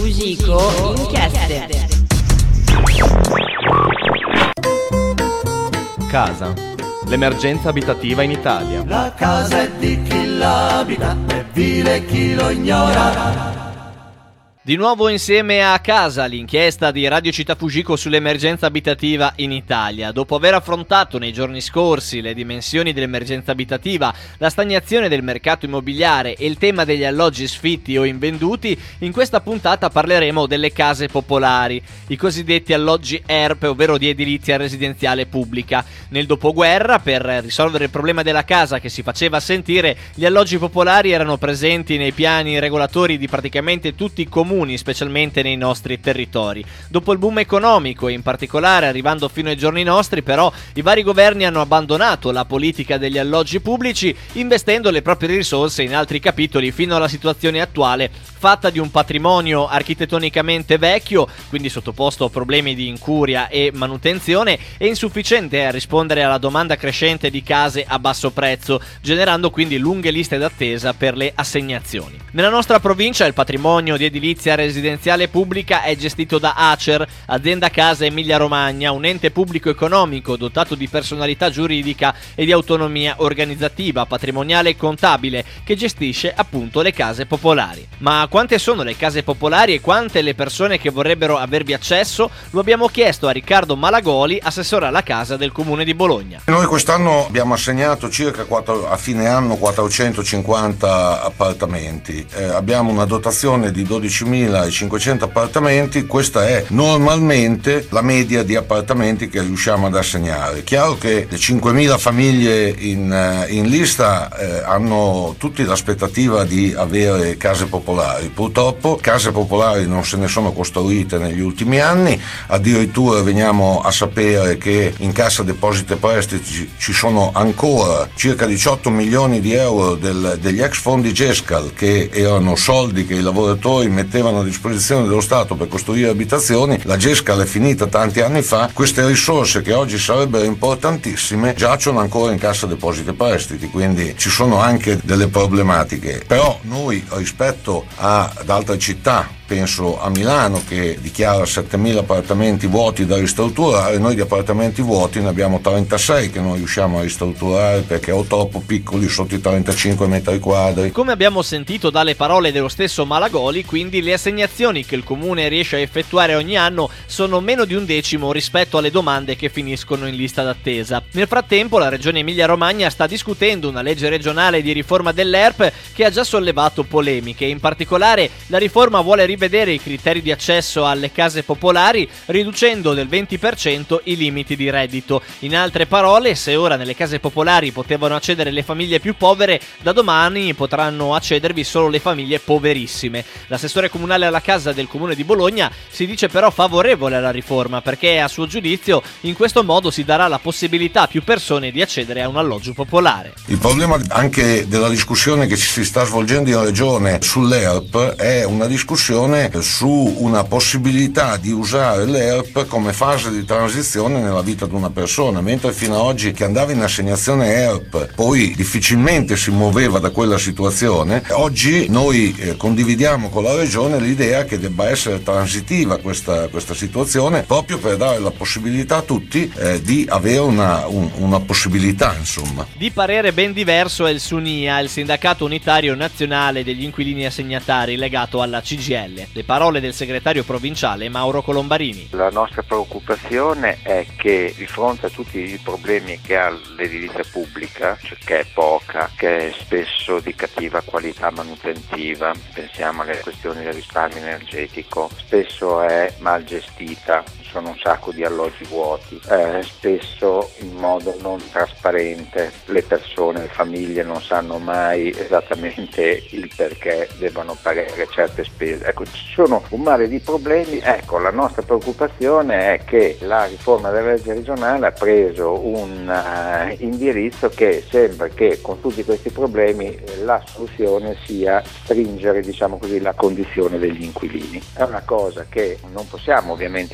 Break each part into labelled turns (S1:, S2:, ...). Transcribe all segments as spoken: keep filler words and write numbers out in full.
S1: Fugico Inchieste.
S2: Casa. L'emergenza abitativa in Italia.
S3: La casa è di chi l'abita, è vile chi lo ignora.
S4: Di nuovo insieme a Casa, l'inchiesta di Radio Città Fugico sull'emergenza abitativa in Italia. Dopo aver affrontato nei giorni scorsi le dimensioni dell'emergenza abitativa, la stagnazione del mercato immobiliare e il tema degli alloggi sfitti o invenduti, in questa puntata parleremo delle case popolari, i cosiddetti alloggi E R P, ovvero di edilizia residenziale pubblica. Nel dopoguerra, per risolvere il problema della casa che si faceva sentire, gli alloggi popolari erano presenti nei piani regolatori di praticamente tutti i comuni, specialmente nei nostri territori. Dopo il boom economico e in particolare arrivando fino ai giorni nostri, però, i vari governi hanno abbandonato la politica degli alloggi pubblici, investendo le proprie risorse in altri capitoli fino alla situazione attuale, fatta di un patrimonio architettonicamente vecchio, quindi sottoposto a problemi di incuria e manutenzione, e insufficiente a rispondere alla domanda crescente di case a basso prezzo, generando quindi lunghe liste d'attesa per le assegnazioni. Nella nostra provincia il patrimonio di edilizia residenziale pubblica è gestito da Acer, azienda Casa Emilia Romagna, un ente pubblico economico dotato di personalità giuridica e di autonomia organizzativa, patrimoniale e contabile, che gestisce appunto le case popolari. Ma quante sono le case popolari e quante le persone che vorrebbero avervi accesso? Lo abbiamo chiesto a Riccardo Malagoli, assessore alla casa del comune di Bologna.
S5: Noi quest'anno abbiamo assegnato circa quattro, a fine anno quattrocentocinquanta appartamenti, eh, abbiamo una dotazione di dodicimilacinquecento appartamenti. Questa è normalmente la media di appartamenti che riusciamo ad assegnare. Chiaro che le cinquemila famiglie in, in lista eh, hanno tutti l'aspettativa di avere case popolari. Purtroppo case popolari non se ne sono costruite negli ultimi anni, addirittura veniamo a sapere che in Cassa Depositi e Prestiti ci sono ancora circa diciotto milioni di euro del, degli ex fondi GESCAL, che erano soldi che i lavoratori mettevano a disposizione dello Stato per costruire abitazioni. La GESCAL è finita tanti anni fa, queste risorse che oggi sarebbero importantissime giacciono ancora in Cassa Depositi e Prestiti, quindi ci sono anche delle problematiche. Però noi, rispetto ad altre città, penso a Milano che dichiara settemila appartamenti vuoti da ristrutturare, noi di appartamenti vuoti ne abbiamo trentasei che non riusciamo a ristrutturare perché o troppo piccoli, sotto i trentacinque metri quadri.
S4: Come abbiamo sentito dalle parole dello stesso Malagoli, quindi le assegnazioni che il comune riesce a effettuare ogni anno sono meno di un decimo rispetto alle domande che finiscono in lista d'attesa. Nel frattempo la regione Emilia-Romagna sta discutendo una legge regionale di riforma dell'E R P che ha già sollevato polemiche. In particolare la riforma vuole rivedere i criteri di accesso alle case popolari, riducendo del venti per cento i limiti di reddito. In altre parole, se ora nelle case popolari potevano accedere le famiglie più povere, da domani potranno accedervi solo le famiglie poverissime. L'assessore comunale alla casa del comune di Bologna si dice però favorevole alla riforma, perché a suo giudizio in questo modo si darà la possibilità a più persone di accedere a un alloggio popolare.
S5: Il problema anche della discussione che si sta svolgendo in regione sull'E R P è una discussione su una possibilità di usare l'E R P come fase di transizione nella vita di una persona, mentre fino ad oggi chi andava in assegnazione E R P poi difficilmente si muoveva da quella situazione. Oggi noi eh, condividiamo con la regione l'idea che debba essere transitiva questa, questa situazione, proprio per dare la possibilità a tutti eh, di avere una, un, una possibilità, insomma.
S4: Di parere ben diverso è il SUNIA, il sindacato unitario nazionale degli inquilini assegnatari legato alla C G I L. Le parole del segretario provinciale Mauro Colombarini.
S6: La nostra preoccupazione è che di fronte a tutti i problemi che ha l'edilizia pubblica, cioè che è poca, che è spesso di cattiva qualità manutentiva, pensiamo alle questioni del risparmio energetico, spesso è mal gestita, sono un sacco di alloggi vuoti, eh, spesso in modo non trasparente, le persone, le famiglie non sanno mai esattamente il perché debbano pagare certe spese. Ecco, ci sono un mare di problemi. Ecco, la nostra preoccupazione è che la riforma della legge regionale ha preso un uh, indirizzo che sembra che con tutti questi problemi la soluzione sia stringere, diciamo così, la condizione degli inquilini. È una cosa che non possiamo ovviamente condividere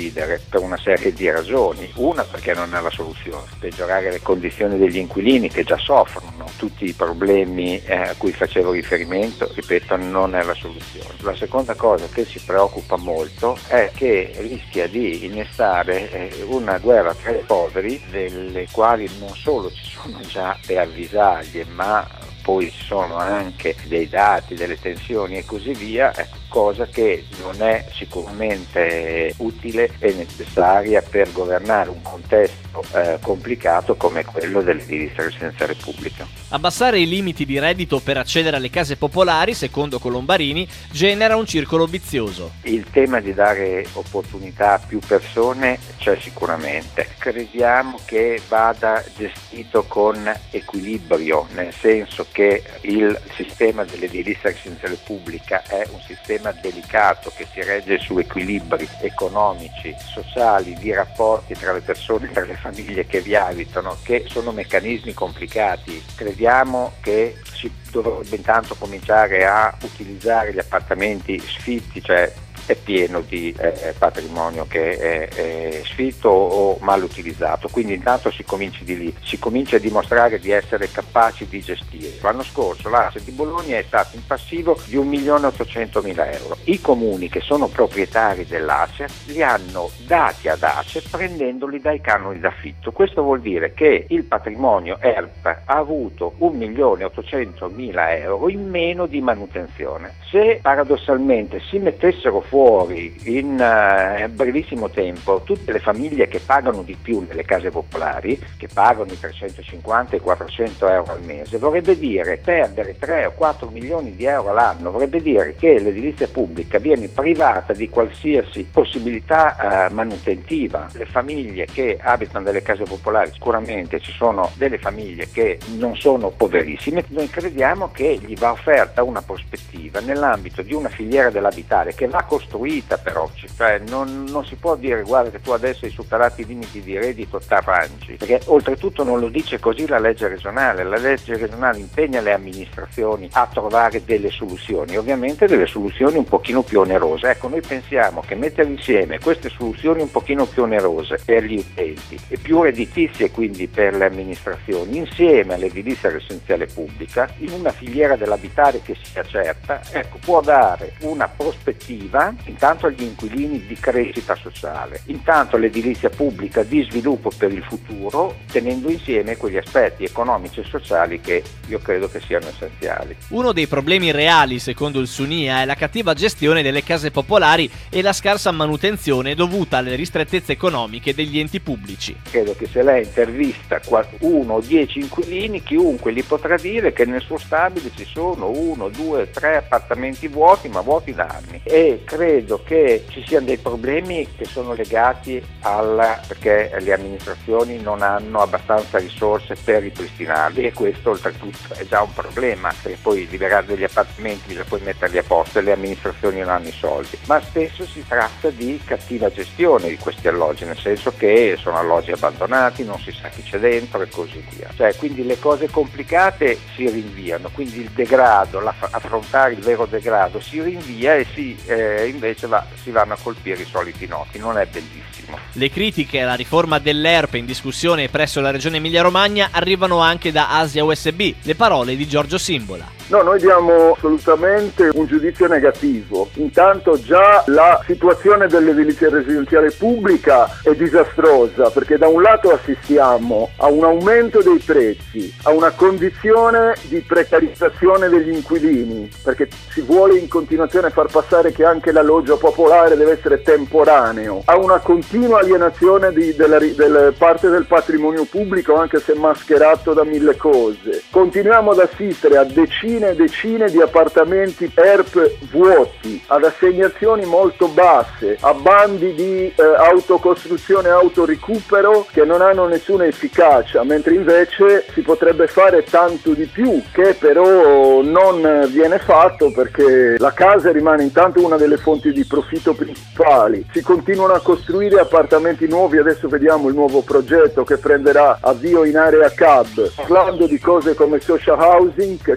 S6: condividere per una serie di ragioni. Una, perché non è la soluzione. Peggiorare le condizioni degli inquilini che già soffrono tutti i problemi eh, a cui facevo riferimento, ripeto, non è la soluzione. La seconda cosa che ci preoccupa molto è che rischia di innestare eh, una guerra tra i poveri, delle quali non solo ci sono già le avvisaglie, ma poi ci sono anche dei dati, delle tensioni e così via, ecco, cosa che non è sicuramente utile e necessaria per governare un contesto eh, complicato come quello dell'edilizia residenziale pubblica.
S4: Abbassare i limiti di reddito per accedere alle case popolari, secondo Colombarini, genera un circolo vizioso.
S6: Il tema di dare opportunità a più persone c'è sicuramente. Crediamo che vada gestito con equilibrio, nel senso che il sistema dell'edilizia residenziale pubblica è un sistema delicato che si regge su equilibri economici, sociali, di rapporti tra le persone, tra le famiglie che vi abitano, che sono meccanismi complicati. Crediamo che si dovrebbe intanto cominciare a utilizzare gli appartamenti sfitti, cioè è pieno di eh, patrimonio che è, è sfitto o mal utilizzato, quindi intanto si cominci di lì, si comincia a dimostrare di essere capaci di gestire. L'anno scorso l'A C E di Bologna è stato in passivo di un milione ottocentomila euro. I comuni che sono proprietari dell'A C E li hanno dati ad A C E prendendoli dai canoni d'affitto. Questo vuol dire che il patrimonio E R P ha avuto un milione ottocentomila euro in meno di manutenzione. Se paradossalmente si mettessero fuori in uh, brevissimo tempo tutte le famiglie che pagano di più nelle case popolari, che pagano i trecentocinquanta e quattrocento euro al mese, vorrebbe dire perdere tre o quattro milioni di euro l'anno, vorrebbe dire che l'edilizia pubblica viene privata di qualsiasi possibilità uh, manutentiva. Le famiglie che abitano nelle case popolari, sicuramente ci sono delle famiglie che non sono poverissime, noi crediamo che gli va offerta una prospettiva nell'ambito di una filiera dell'abitare che va costruita però, cioè non, non si può dire guarda che tu adesso hai superato i limiti di reddito, t'arrangi, perché oltretutto non lo dice così la legge regionale. La legge regionale impegna le amministrazioni a trovare delle soluzioni, ovviamente delle soluzioni un pochino più onerose. Ecco, noi pensiamo che mettere insieme queste soluzioni un pochino più onerose per gli utenti e più redditizie quindi per le amministrazioni, insieme all'edilizia residenziale pubblica, in una filiera dell'abitare che sia certa, ecco, può dare una prospettiva intanto agli inquilini di crescita sociale, intanto all'edilizia pubblica di sviluppo per il futuro, tenendo insieme quegli aspetti economici e sociali che io credo che siano essenziali.
S4: Uno dei problemi reali, secondo il Sunia, è la cattiva gestione delle case popolari e la scarsa manutenzione dovuta alle ristrettezze economiche degli enti pubblici.
S6: Credo che se lei intervista uno o dieci inquilini, chiunque gli potrà dire che nel suo stabile ci sono uno, due, tre appartamenti vuoti, ma vuoti da anni. E credo che ci siano dei problemi che sono legati alla perché le amministrazioni non hanno abbastanza risorse per ripristinarli, e questo oltretutto è già un problema, perché poi liberare degli appartamenti bisogna poi metterli a posto e le amministrazioni non hanno i soldi. Ma spesso si tratta di cattiva gestione di questi alloggi, nel senso che sono alloggi abbandonati, non si sa chi c'è dentro e così via. Cioè, quindi le cose complicate si rinviano, quindi il degrado, affrontare il vero degrado si rinvia e si eh, invece va, si vanno a colpire i soliti noti. Non è bellissimo.
S4: Le critiche alla riforma dell'E R P in discussione presso la regione Emilia-Romagna arrivano anche da Asia U S B. Le parole di Giorgio Simbola.
S7: No, noi diamo assolutamente un giudizio negativo. Intanto già la situazione dell'edilizia residenziale pubblica è disastrosa, perché da un lato assistiamo a un aumento dei prezzi, a una condizione di precarizzazione degli inquilini, perché si vuole in continuazione far passare che anche l'alloggio popolare deve essere temporaneo, a una continua alienazione di, della, della parte del patrimonio pubblico, anche se mascherato da mille cose. Continuiamo ad assistere a decine e decine di appartamenti E R P vuoti, ad assegnazioni molto basse, a bandi di eh, autocostruzione e autoricupero che non hanno nessuna efficacia, mentre invece si potrebbe fare tanto di più, che però non viene fatto perché la casa rimane intanto una delle fonti di profitto principali. Si continuano a costruire appartamenti nuovi, adesso vediamo il nuovo progetto che prenderà avvio in area C A B, parlando di cose come social housing, che sappiamo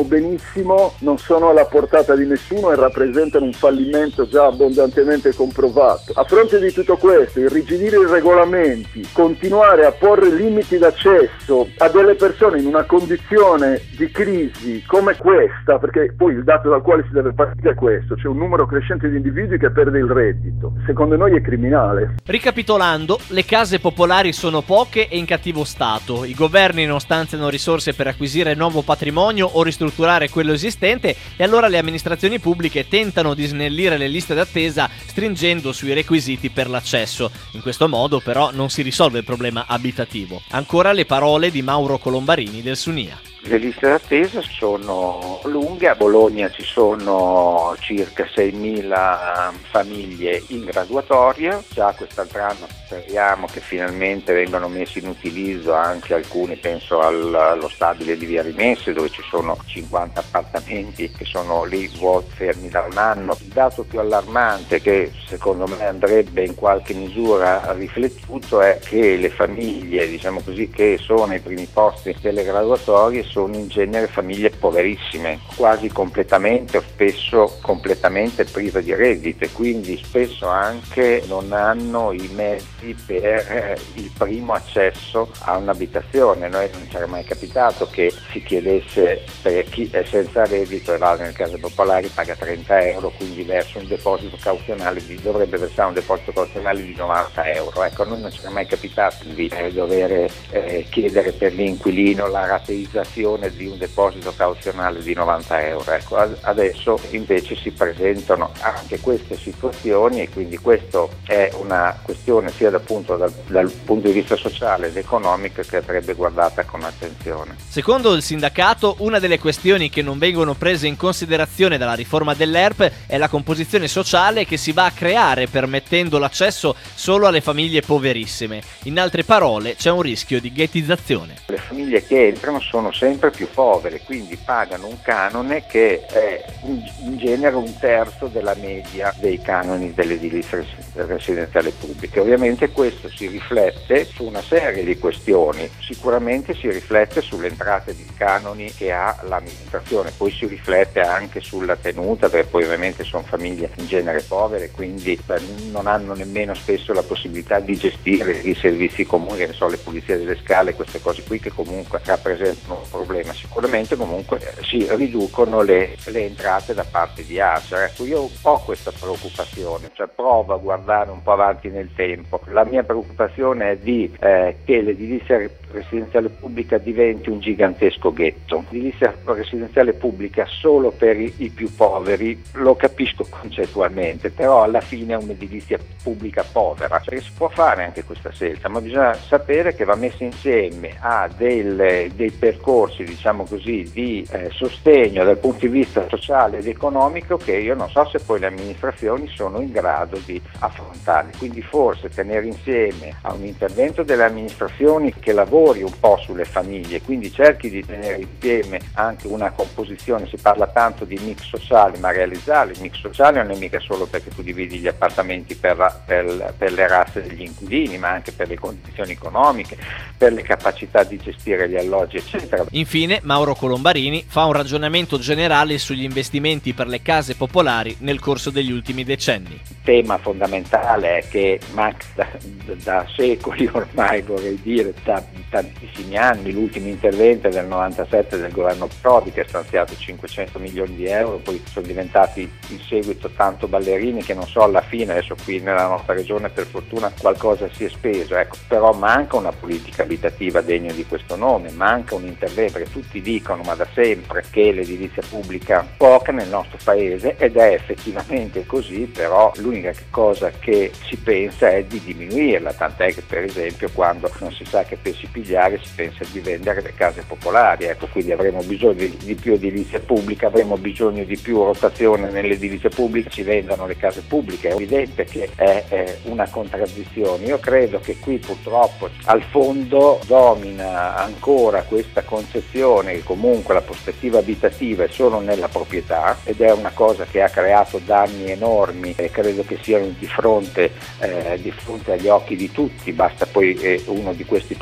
S7: benissimo, non sono alla portata di nessuno e rappresentano un fallimento già abbondantemente comprovato. A fronte di tutto questo, irrigidire i regolamenti, continuare a porre limiti d'accesso a delle persone in una condizione di crisi come questa, perché poi il dato dal quale si deve partire è questo, c'è un numero crescente di individui che perde il reddito, secondo noi è criminale.
S4: Ricapitolando, le case popolari sono poche e in cattivo stato, i governi non stanziano risorse per acquisire nuovo patrimonio o ristrutturare quello esistente e allora le amministrazioni pubbliche tentano di snellire le liste d'attesa stringendo sui requisiti per l'accesso. In questo modo però non si risolve il problema abitativo. Ancora le parole di Mauro Colombarini del Sunia.
S6: Le liste d'attesa sono lunghe, a Bologna ci sono circa seimila famiglie in graduatoria, già quest'altro anno speriamo che finalmente vengano messi in utilizzo anche alcuni, penso al, allo stabile di Via Rimesse dove ci sono cinquanta appartamenti che sono lì vuoti fermi da un anno. Il dato più allarmante che secondo me andrebbe in qualche misura riflettuto è che le famiglie, diciamo così, che sono ai primi posti delle graduatorie sono in genere famiglie poverissime, quasi completamente o spesso completamente prive di reddito e quindi spesso anche non hanno i mezzi per eh, il primo accesso a un'abitazione. Noi non ci era mai capitato che si chiedesse per chi è senza reddito e va nelle case popolari paga trenta euro, quindi verso un deposito cauzionale di, dovrebbe versare un deposito cauzionale di novanta euro. Ecco, a noi non ci era mai capitato di eh, dover eh, chiedere per l'inquilino la rateizzazione di un deposito cauzionale di novanta euro. Ecco, adesso invece si presentano anche queste situazioni e quindi questo è una questione sia da punto, dal, dal punto di vista sociale ed economico che andrebbe guardata con attenzione.
S4: Secondo il sindacato, una delle questioni che non vengono prese in considerazione dalla riforma dell'E R P è la composizione sociale che si va a creare permettendo l'accesso solo alle famiglie poverissime. In altre parole, c'è un rischio di ghettizzazione.
S6: Le famiglie che entrano sono sempre più povere, quindi pagano un canone che è in genere un terzo della media dei canoni dell'edilizia residenziale pubblica. Ovviamente questo si riflette su una serie di questioni, sicuramente si riflette sulle entrate di canoni che ha l'amministrazione, poi si riflette anche sulla tenuta, perché poi ovviamente sono famiglie in genere povere, quindi beh, non hanno nemmeno spesso la possibilità di gestire i servizi comuni, che ne so, le pulizie delle scale, queste cose qui che comunque rappresentano un problema. Sicuramente comunque si riducono le, le entrate da parte di ACER. Ecco, io ho questa preoccupazione, cioè provo a guardare un po' avanti nel tempo. La mia preoccupazione è di eh, che l'edilizia residenziale pubblica diventi un gigantesco ghetto. L'edilizia residenziale pubblica solo per i, i più poveri lo capisco concettualmente, però alla fine è un'edilizia pubblica povera, cioè si può fare anche questa scelta, ma bisogna sapere che va messa insieme a del, dei percorsi, diciamo così, di eh, sostegno dal punto di vista sociale ed economico che io non so se poi le amministrazioni sono in grado di affrontare. Quindi forse tenere insieme a un intervento delle amministrazioni che lavori un po' sulle famiglie, quindi cerchi di tenere insieme anche una composizione, si parla tanto di mix sociale, ma realizzare il mix sociale non è mica solo perché tu dividi gli appartamenti per, per, per le razze degli inquilini, ma anche per le condizioni economiche, per le capacità di gestire gli alloggi, eccetera.
S4: Infine, Mauro Colombarini fa un ragionamento generale sugli investimenti per le case popolari nel corso degli ultimi decenni.
S6: Il tema fondamentale è che manca da, da secoli ormai, vorrei dire, da tantissimi anni, l'ultimo intervento è del novantasette del governo Prodi che ha stanziato cinquecento milioni di euro, poi sono diventati in seguito tanto ballerini che non so alla fine, adesso qui nella nostra regione per fortuna qualcosa si è speso, ecco, però manca una politica abitativa degna di questo nome, manca un intervento, perché tutti dicono ma da sempre che l'edilizia pubblica poca nel nostro paese ed è effettivamente così, però l'unica cosa che si pensa è di diminuirla, tant'è che per esempio quando non si sa che pesci pigliare si pensa di vendere le case popolari, ecco, quindi avremo bisogno di, di più edilizia pubblica, avremo bisogno di più rotazione nell'edilizia pubblica, ci vendono le case pubbliche, è evidente che è, è una contraddizione. Io credo che qui purtroppo al fondo domina ancora questa concezione che comunque la prospettiva abitativa è solo nella proprietà ed è una cosa che ha creato danni enormi e credo che siano di fronte, eh, di fronte agli occhi di tutti, basta poi eh, uno di questi prodotti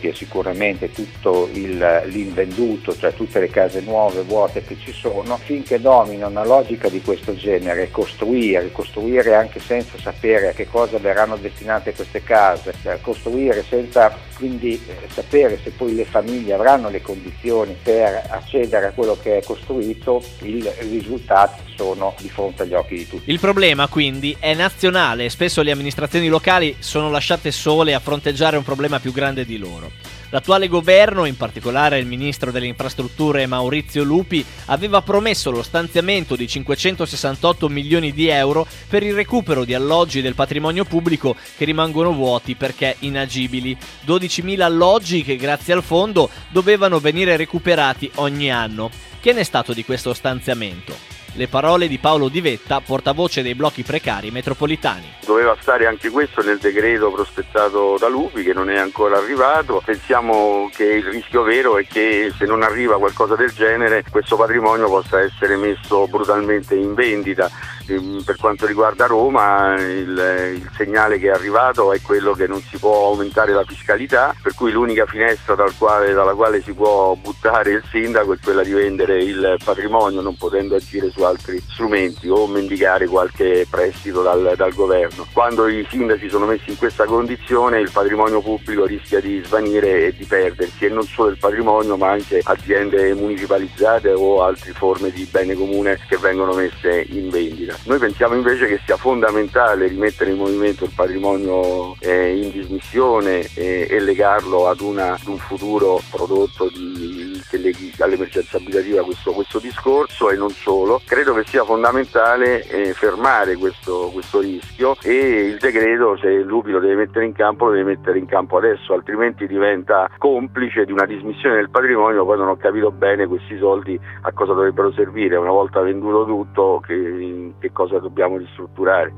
S6: e sicuramente tutto il, l'invenduto, cioè tutte le case nuove, vuote che ci sono, finché domina una logica di questo genere, costruire, costruire anche senza sapere a che cosa verranno destinate queste case, cioè costruire senza quindi eh, sapere se poi le famiglie avranno le condizioni per accedere a quello che è costruito, i risultati sono di fronte agli occhi di tutti.
S4: Il problema quindi è nazionale e spesso le amministrazioni locali sono lasciate sole a fronteggiare un problema più grande di loro. L'attuale governo, in particolare il ministro delle infrastrutture Maurizio Lupi, aveva promesso lo stanziamento di cinquecentosessantotto milioni di euro per il recupero di alloggi del patrimonio pubblico che rimangono vuoti perché inagibili. dodicimila alloggi che grazie al fondo dovevano venire recuperati ogni anno. Che ne è stato di questo stanziamento? Le parole di Paolo Di Vetta, portavoce dei blocchi precari metropolitani.
S8: Doveva stare anche questo nel decreto prospettato da Lupi, che non è ancora arrivato. Pensiamo che il rischio vero è che se non arriva qualcosa del genere questo patrimonio possa essere messo brutalmente in vendita. Per quanto riguarda Roma, il, il segnale che è arrivato è quello che non si può aumentare la fiscalità, per cui l'unica finestra dal quale, dalla quale si può buttare il sindaco è quella di vendere il patrimonio, non potendo agire su altri strumenti o mendicare qualche prestito dal, dal governo. Quando i sindaci sono messi in questa condizione, il patrimonio pubblico rischia di svanire e di perdersi, e non solo il patrimonio ma anche aziende municipalizzate o altre forme di bene comune che vengono messe in vendita. Noi pensiamo invece che sia fondamentale rimettere in movimento il patrimonio eh, in dismissione eh, e legarlo ad, una, ad un futuro prodotto di, che leghi all'emergenza abitativa questo, questo discorso, e non solo. Credo che sia fondamentale eh, fermare questo, questo rischio, e il decreto, se Lupi lo deve mettere in campo, lo deve mettere in campo adesso, altrimenti diventa complice di una dismissione del patrimonio. Poi non ho capito bene questi soldi a cosa dovrebbero servire, una volta venduto tutto, che, che cosa dobbiamo ristrutturare.